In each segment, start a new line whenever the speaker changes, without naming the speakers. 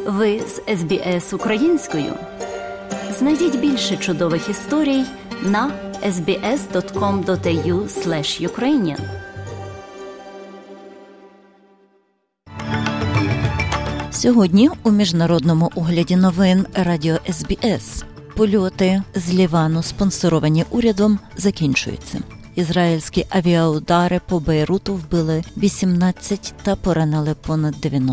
Ви з СБС українською. Знайдіть більше чудових історій на sbs.com.au/ukrainian.
Сьогодні у міжнародному огляді новин радіо СБС. Польоти з Лівану, спонсоровані урядом, закінчуються. Ізраїльські авіаудари по Бейруту вбили 18 та поранили понад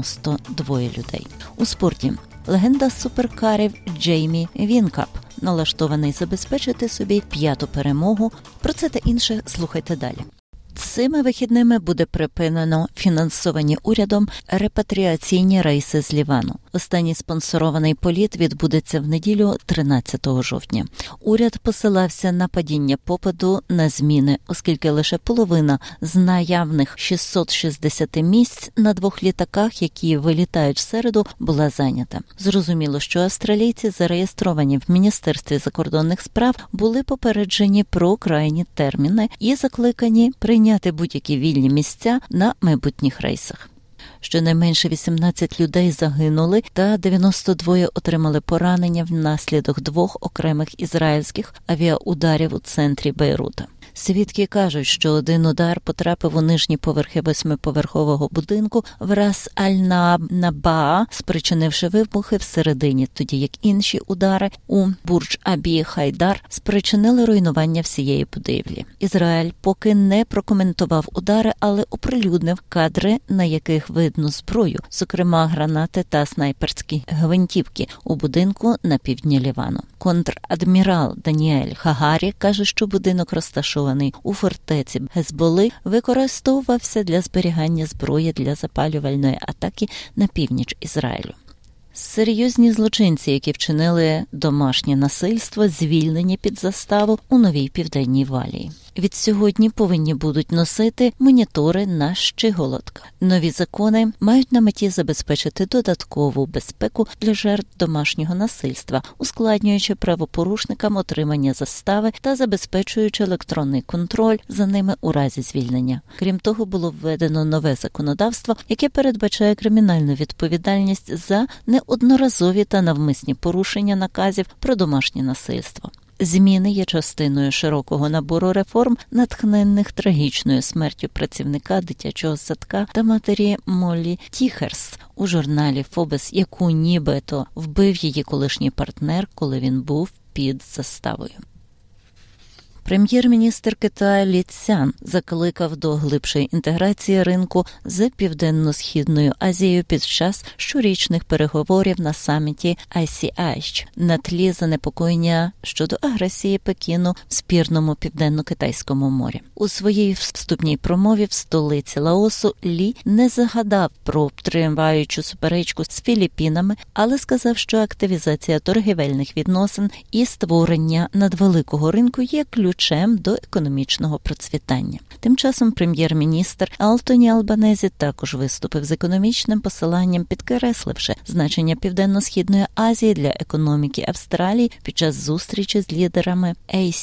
92 людей. У спорті легенда суперкарів Джеймі Вінкап налаштований забезпечити собі 5-ту перемогу. Про це та інше слухайте далі. Цими вихідними буде припинено фінансовані урядом репатріаційні рейси з Лівану. Останній спонсорований політ відбудеться в неділю 13 жовтня. Уряд посилався на падіння попиту на зміни, оскільки лише половина з наявних 660 місць на 2 літаках, які вилітають в середу, була зайнята. Зрозуміло, що австралійці, зареєстровані в Міністерстві закордонних справ, були попереджені про крайні терміни і закликані прийняти будь-які вільні місця на майбутніх рейсах. Щонайменше 18 людей загинули та 92 отримали поранення внаслідок 2 окремих ізраїльських авіаударів у центрі Бейрута. Свідки кажуть, що один удар потрапив у нижні поверхи 8-поверхового будинку в Рас-Аль-Набаа, спричинивши вибухи всередині, тоді як інші удари у Бурдж-Абі-Хайдар спричинили руйнування всієї будівлі. Ізраїль поки не прокоментував удари, але оприлюднив кадри, на яких видно зброю, зокрема гранати та снайперські гвинтівки у будинку на півдні Лівану. Контр-адмірал Даніель Хагарі каже, що будинок, розташований у фортеці Гезболи, використовувався для зберігання зброї для запалювальної атаки на північ Ізраїлю. Серйозні злочинці, які вчинили домашнє насильство, звільнені під заставу у Новій Південній Валії. Від сьогодні повинні будуть носити монітори на щиколотках. Нові закони мають на меті забезпечити додаткову безпеку для жертв домашнього насильства, ускладнюючи правопорушникам отримання застави та забезпечуючи електронний контроль за ними у разі звільнення. Крім того, було введено нове законодавство, яке передбачає кримінальну відповідальність за неодноразові та навмисні порушення наказів про домашнє насильство. Зміни є частиною широкого набору реформ, натхненних трагічною смертю працівника дитячого садка та матері Моллі Тіхерс у журналі Фобес, яку нібито вбив її колишній партнер, коли він був під заставою. Прем'єр-міністр Китаю Лі Цзян закликав до глибшої інтеграції ринку з Південно-Східною Азією під час щорічних переговорів на саміті ICH на тлі занепокоєння щодо агресії Пекіну в спірному Південно-Китайському морі. У своїй вступній промові в столиці Лаосу Лі не згадав про триваючу суперечку з Філіппінами, але сказав, що активізація торгівельних відносин і створення надвеликого ринку є ключем до економічного процвітання. Тим часом прем'єр-міністр Антоні Албанезі також виступив з економічним посиланням, підкресливши значення Південно-Східної Азії для економіки Австралії під час зустрічі з лідерами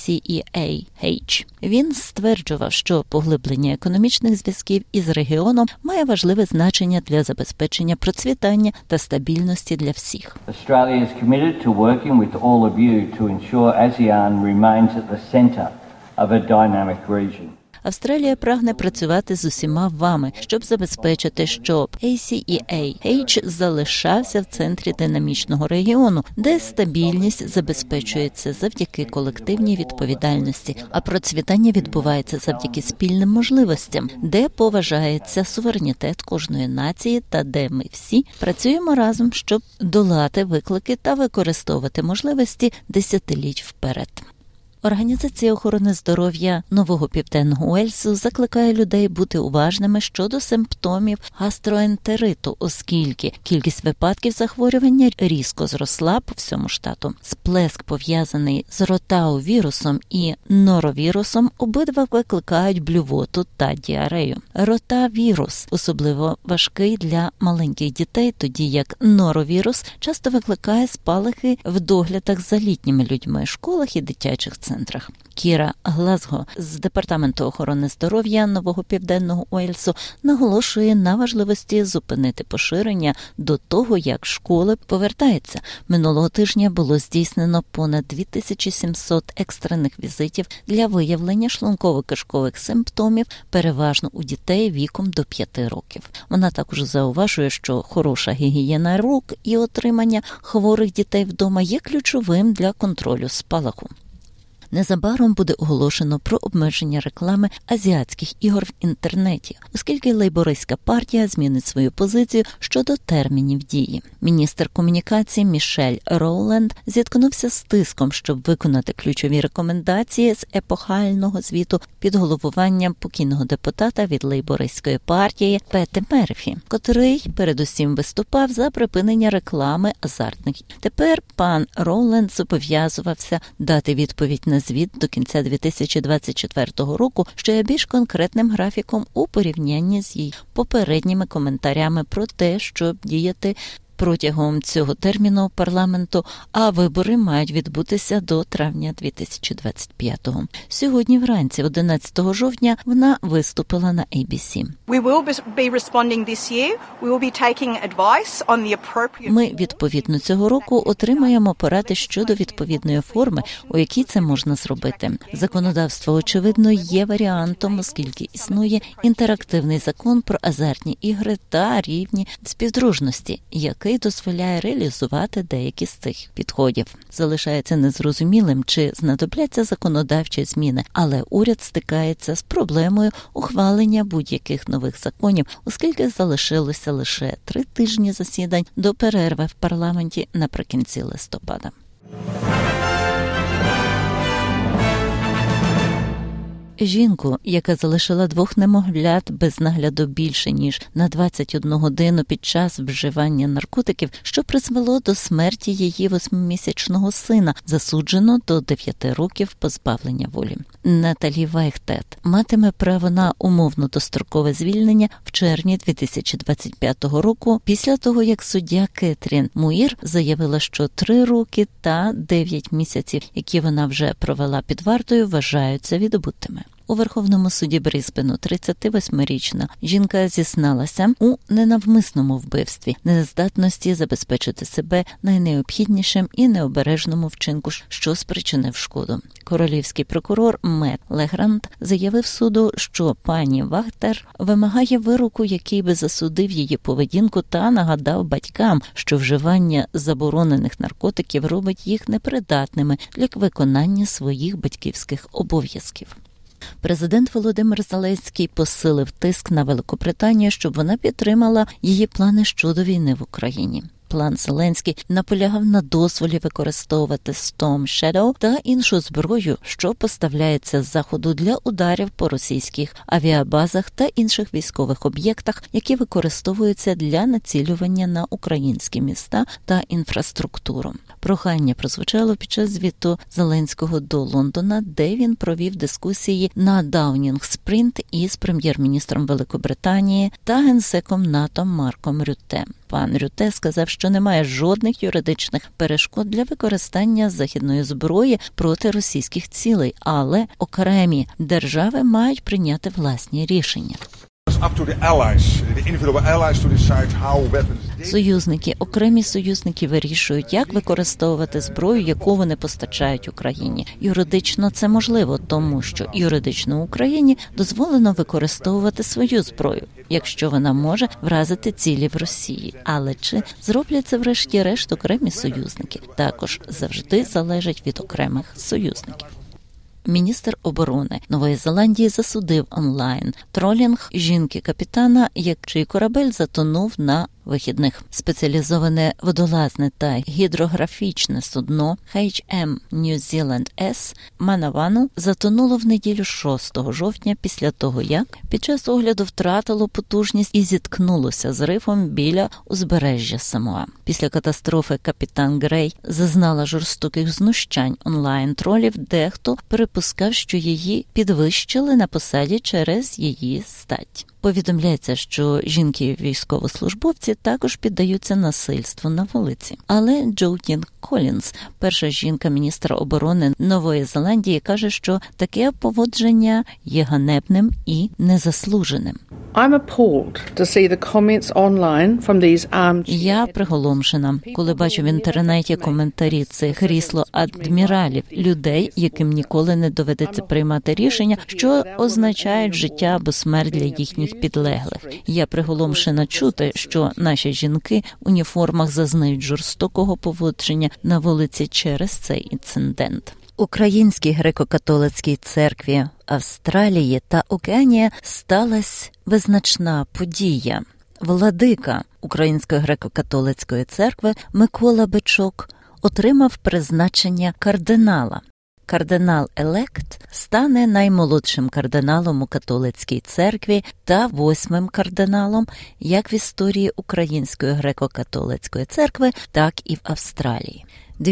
ASEAN. Він стверджував, що поглиблення економічних зв'язків із регіоном має важливе значення для забезпечення процвітання та стабільності для всіх.
Australia is committed to working with all of you to ensure ASEAN remains at the centre of a dynamic region.
Австралія прагне працювати з усіма вами, щоб забезпечити, щоб ASEAN залишався в центрі динамічного регіону, де стабільність забезпечується завдяки колективній відповідальності, а процвітання відбувається завдяки спільним можливостям, де поважається суверенітет кожної нації та де ми всі працюємо разом, щоб долати виклики та використовувати можливості десятиліть вперед. Організація охорони здоров'я Нового Південного Уельсу закликає людей бути уважними щодо симптомів гастроентериту, оскільки кількість випадків захворювання різко зросла по всьому штату. Сплеск, пов'язаний з ротавірусом і норовірусом, обидва викликають блювоту та діарею. Ротавірус особливо важкий для маленьких дітей, тоді як норовірус часто викликає спалахи в доглядах за літніми людьми, школах і дитячих центрах. епіцентрах. Кіра Глазго з Департаменту охорони здоров'я Нового Південного Уельсу наголошує на важливості зупинити поширення до того, як школи повертаються. Минулого тижня було здійснено понад 2700 екстрених візитів для виявлення шлунково-кишкових симптомів, переважно у дітей віком до 5 років. Вона також зауважує, що хороша гігієна рук і отримання хворих дітей вдома є ключовим для контролю спалаху. Незабаром буде оголошено про обмеження реклами азіатських ігор в інтернеті, оскільки лейбористська партія змінить свою позицію щодо термінів дії. Міністр комунікації Мішель Роуленд зіткнувся з тиском, щоб виконати ключові рекомендації з епохального звіту під головуванням покійного депутата від лейбористської партії Пети Мерфі, котрий передусім виступав за припинення реклами азартних. Тепер пан Роуленд зобов'язувався дати відповідь на звіт до кінця 2024 року, що є більш конкретним графіком у порівнянні з її попередніми коментарями про те, щоб діяти протягом цього терміну парламенту, а вибори мають відбутися до травня 2025-го. Сьогодні вранці, 11 жовтня, вона виступила на ABC. Ми, відповідно, цього року отримаємо поради щодо відповідної форми, у якій це можна зробити. Законодавство, очевидно, є варіантом, оскільки існує інтерактивний закон про азартні ігри та рівні співдружності, який дозволяє реалізувати деякі з цих підходів. Залишається незрозумілим, чи знадобляться законодавчі зміни, але уряд стикається з проблемою ухвалення будь-яких нових законів, оскільки залишилося лише 3 тижні засідань до перерви в парламенті наприкінці листопада. Жінку, яка залишила 2 немовлят без нагляду більше, ніж на 21 годину під час вживання наркотиків, що призвело до смерті її 8-місячного сина, засуджено до 9 років позбавлення волі. Наталі Вайхтет матиме право на умовно дострокове звільнення в червні 2025 року, після того, як суддя Кетрін Муїр заявила, що 3 роки та 9 місяців, які вона вже провела під вартою, вважаються відбутими. У Верховному суді Брисбену 38-річна жінка зізналася у ненавмисному вбивстві, нездатності забезпечити себе найнеобхіднішим і необережному вчинку, що спричинив шкоду. Королівський прокурор Мет Легранд заявив суду, що пані Вахтер вимагає вироку, який би засудив її поведінку та нагадав батькам, що вживання заборонених наркотиків робить їх непридатними для виконання своїх батьківських обов'язків. Президент Володимир Зеленський посилив тиск на Великобританію, щоб вона підтримала її плани щодо війни в Україні. План Зеленський наполягав на дозволі використовувати Storm Shadow та іншу зброю, що поставляється з Заходу для ударів по російських авіабазах та інших військових об'єктах, які використовуються для націлювання на українські міста та інфраструктуру. Прохання прозвучало під час звіту Зеленського до Лондона, де він провів дискусії на Даунінг-Стріт із прем'єр-міністром Великобританії та генсеком НАТО Марком Рютте. Пан Рютте сказав, що немає жодних юридичних перешкод для використання західної зброї проти російських цілей, але окремі держави мають прийняти власні рішення. Окремі союзники вирішують, як використовувати зброю, яку вони постачають Україні. Юридично це можливо, тому що юридично Україні дозволено використовувати свою зброю, якщо вона може вразити цілі в Росії. Але чи зроблять це врешті-решт окремі союзники? Також завжди залежить від окремих союзників. Міністр оборони Нової Зеландії засудив онлайн тролінг жінки-капітана, чий корабель затонув на вихідних. Спеціалізоване водолазне та гідрографічне судно HM New Zealand S Манавану затонуло в неділю 6 жовтня після того, як під час огляду втратило потужність і зіткнулося з рифом біля узбережжя Самоа. Після катастрофи капітан Грей зазнала жорстоких знущань онлайн-тролів, дехто припускав, що її підвищили на посаді через її стать. Повідомляється, що жінки-військовослужбовці також піддаються насильству на вулиці. Але Джоутін Колінс, перша жінка-міністра оборони Нової Зеландії, каже, що таке поводження є ганебним і незаслуженим. Я приголомшена, коли бачу в інтернеті коментарі цих крісло-адміралів, людей, яким ніколи не доведеться приймати рішення, що означають життя або смерть для їхніх підлеглих. Я приголомшена чути, що наші жінки в уніформах зазнають жорстокого поводження на вулиці через цей інцидент. Українській греко-католицькій церкві Австралії та Океанії сталася визначна подія. Владика Української греко-католицької церкви Микола Бичок отримав призначення кардинала. Кардинал-елект стане наймолодшим кардиналом у католицькій церкві та 8-м кардиналом як в історії Української греко-католицької церкви, так і в Австралії. У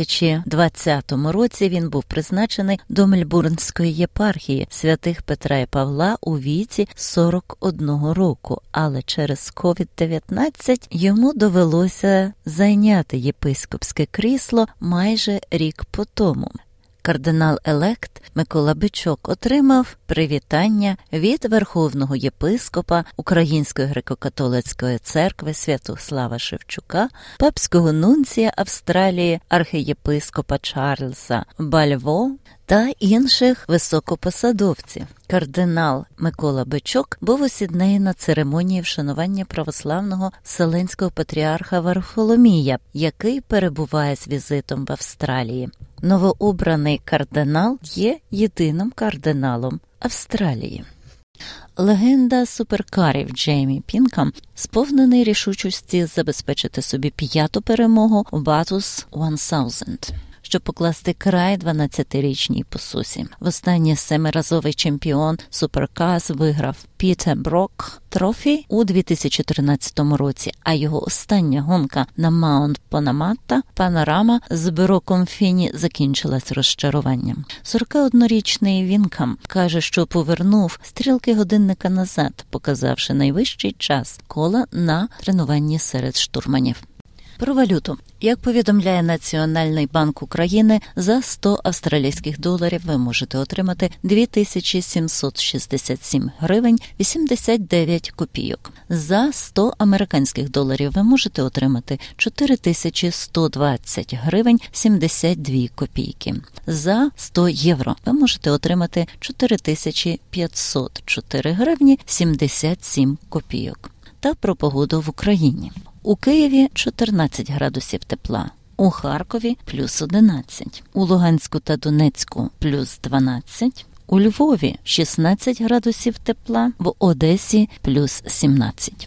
2020 році він був призначений до Мельбурнської єпархії святих Петра і Павла у віці 41 року, але через COVID-19 йому довелося зайняти єпископське крісло майже рік по тому. Кардинал-елект Микола Бичок отримав привітання від верховного єпископа Української греко-католицької церкви Святослава Шевчука, папського нунція Австралії архієпископа Чарльза Бальво та інших високопосадовців. Кардинал Микола Бичок був у Сіднеї на церемонії вшанування православного вселенського патріарха Варфоломія, який перебуває з візитом в Австралії. Новообраний кардинал є єдиним кардиналом Австралії. Легенда суперкарів Джеймі Пінкам сповнений рішучості забезпечити собі 5-ту перемогу у Bathurst 1000, щоб покласти край 12-річній посусі. Востаннє 7-разовий чемпіон Суперкарс виграв Пітер Брок трофі у 2013 році, а його остання гонка на Маунт Панамата Панорама з Броком Фіні закінчилась розчаруванням. 41-річний Вінкам каже, що повернув стрілки годинника назад, показавши найвищий час кола на тренуванні серед штурманів. Про валюту. Як повідомляє Національний банк України, за 100 австралійських доларів ви можете отримати 2767 гривень 89 копійок. За 100 американських доларів ви можете отримати 4120 гривень 72 копійки. За 100 євро ви можете отримати 4504 гривні 77 копійок. Та про погоду в Україні. У Києві 14 градусів тепла, у Харкові – плюс 11, у Луганську та Донецьку – плюс 12, у Львові – 16 градусів тепла, в Одесі – плюс 17.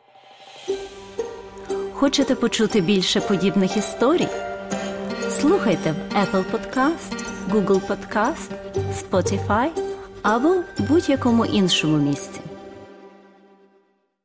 Хочете почути більше подібних історій? Слухайте в Apple Podcast, Google Podcast, Spotify або будь-якому іншому місці.